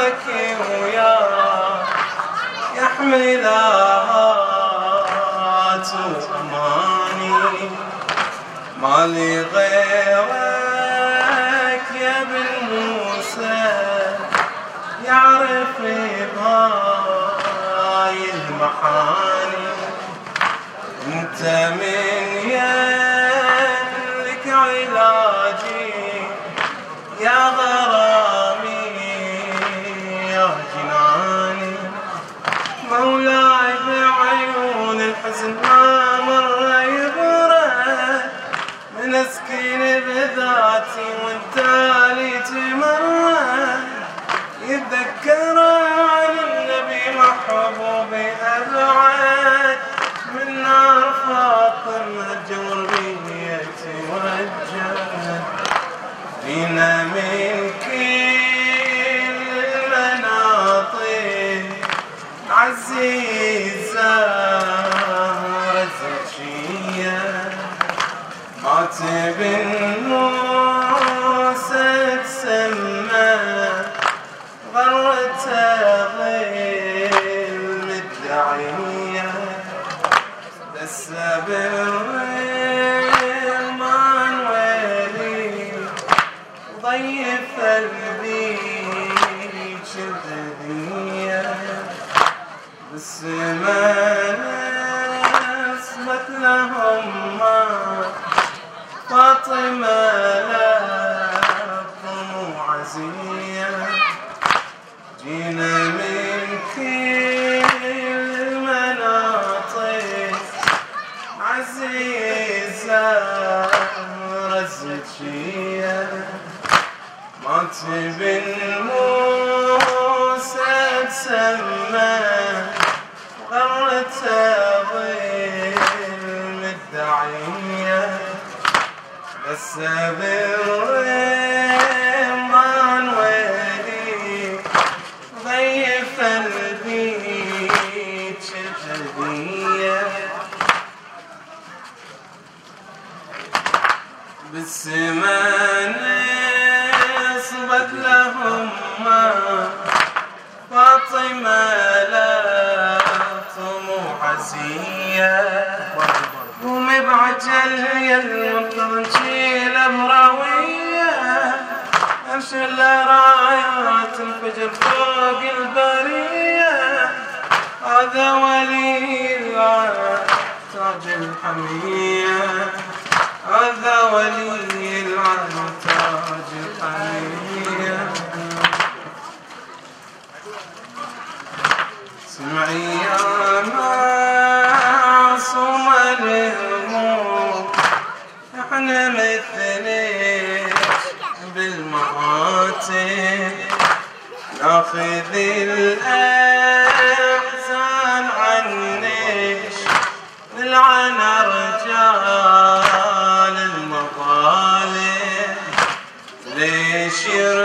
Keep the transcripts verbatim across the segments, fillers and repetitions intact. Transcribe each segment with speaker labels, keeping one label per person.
Speaker 1: بكي وياه يحمل آهات وأماني، مالي غيرك يا ابن موسى يعرف بهاي المحاني. انت من يملك علاجي يا غرامي يا جناني، مولاي بعيون الحزن ما مر يبرد، من اسكن بذاتي وانت لي تمرد، يتذكر عن النبي محبوبي أبعد، من نار فاطمة جوربي يتوجه، فينا من كل المناطق عزيزة رزقية، ماتب موسى تسمى غرتها ظل مدعية، السبر رمان ولي ضيف البيت الهدية، بالسما نسمت لهم فاطمة لا طموع عزية، جينا من كل المناطق عزيزة رزقية، ماتب موسى تسمى غرتها ظل مدعية، السبر رمان ولي ضيف البيت الهدية، بالسما نصبت لهم فاطمة لا طموع عزية، قوم بعجل يا المنطر نشيل أمراوية، أرسل رايات الفجر فوق البرية، هذا ولي العهد تاج الحمية، هذا ولي العهد تاج الحمية. اسمعي يا معصوم الهموم، احنا مثلك بالمآتم، ناخذ الأحزان عنك نلعن رجال المظالم، ليش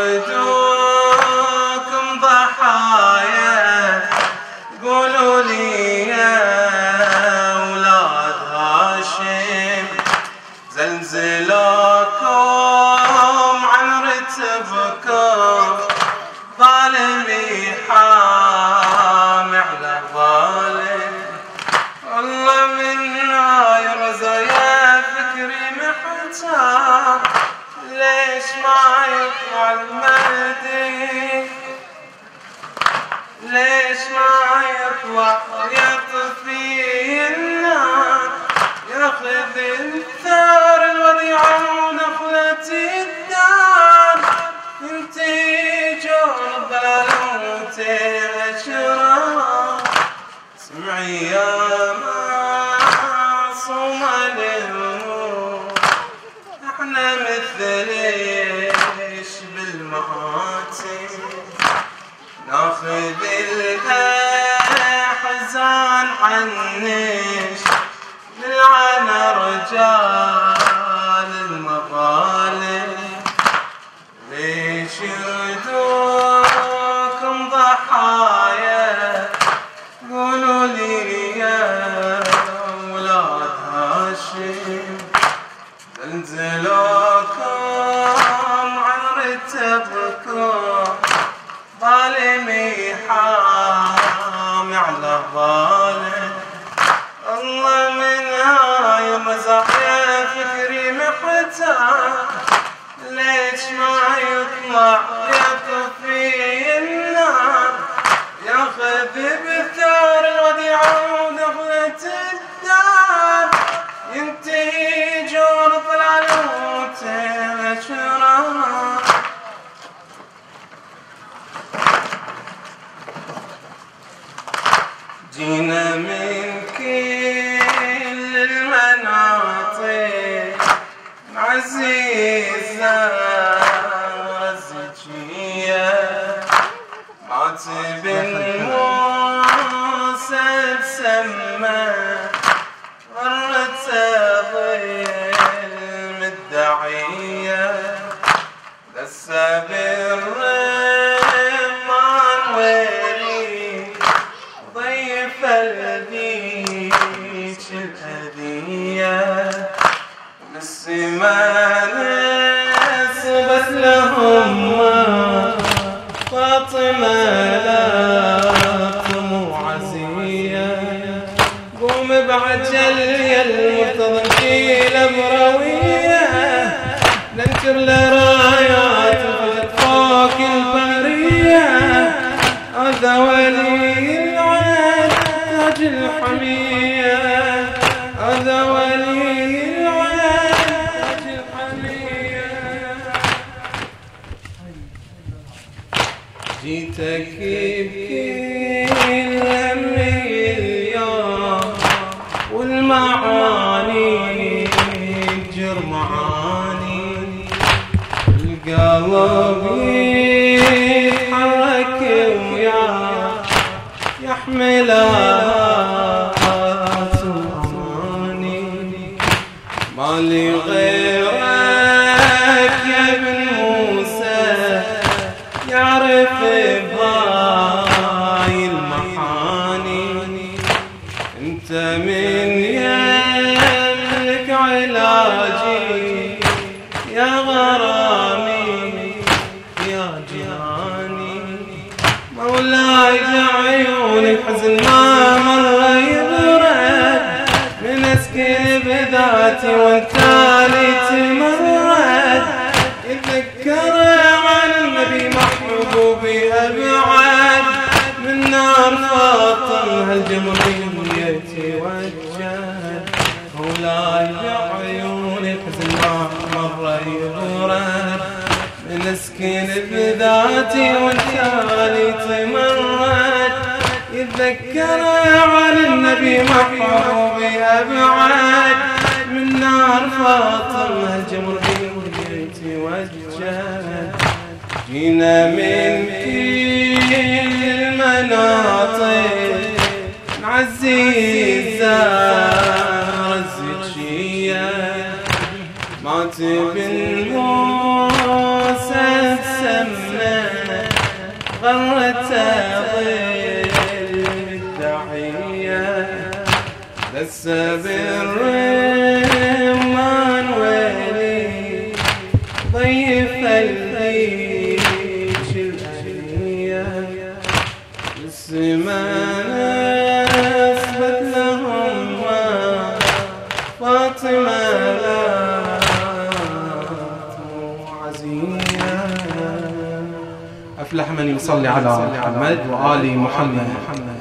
Speaker 1: يردوكم ضحايا، قولوا لي يا أولاد هاشم، زلزلوكم عن رتبكم، ظالمي حامي على ظالم، والله من هاي الرزايا فكري محتار، ليش ما يطلع المهدي، ليش ما يطلع يطفي النار، ياخذ الثار الوضيعة ونخلة الدار، انتي جور الضلال وانتي اشرار. اسمعي يا معصوم الهموم، احنا مثليش بالمآتم، ناخذ الأحزان عنك نلعن رجال المظالم، ليش يردوكم ضحايا، قولوا لي يا أولاد هاشم، زلزلوكم عن رتبكم ظالم مظالم. الله من هاي المزايا فكري محتاج، ليش ما يطلع يطفي النار، ياخذ بثار الوديعة ودخلة الدار، ينتهي جور طلالوته الأشرار. جينا من كل المناطق عزيزة والزكية، معتب موسى تسمى غرة ظلم الداعية، لسه بالرمان ويلي ضيف الذيك الهدية، بالسما نسبت لهم فاطمة لا طموع عزية. قوم بعجل يا المرتضى نشيل أبروية، ننشر لرايات الفجر فوق البرية، هذا ولي العين تاج الحمية، هذا ولي العين تاج الحمية. جيتك بكل همي اليوم والمعاني تجر معاني، القلب يتحرك وياك يحملات وأماني، مالي غيرك يا ابن موسى يعرف بهاي المحاني، انت من يملك علاجي يا غرامي يا جهاني، مولاي بعيون الحزن ما مر يبرد، من اسكن بذاتي وانت لي تمرد، يتذكر عن النبي محبوبي ابعد، من نار فاطم هالجمرية يتوجد، مولاي بعيون الحزن ما مر يبرد، من اسكن بذاتي وانت لي تمرد، يتذكر عن النبي محبوبي ابعد، من نار فاطم هالجمرية يتوجد. جينا من كل المناطق نعزي الزهر الزكية، معتب موسى تسمى غرة ظلم الداعية، لسه بالرمان ويلي ضيف الذيك الأهلية، بالسما نسبت لهم فاطمة لا طموع عزية. أفلح من يصلي على محمد وآل محمد.